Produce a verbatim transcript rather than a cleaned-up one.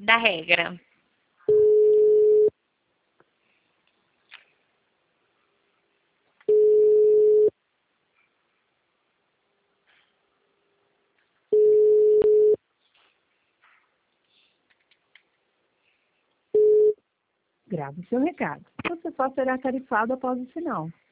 da regra. Grave seu recado. Você só será tarifado após o sinal.